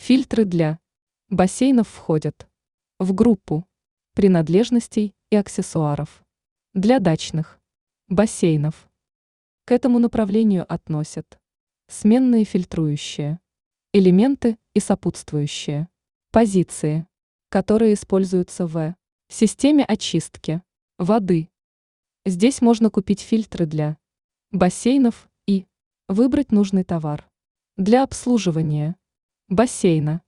Фильтры для бассейнов входят в группу принадлежностей и аксессуаров для дачных бассейнов. К этому направлению относят сменные фильтрующие элементы и сопутствующие позиции, которые используются в системе очистки воды. Здесь можно купить фильтры для бассейнов и выбрать нужный товар. Для обслуживания бассейна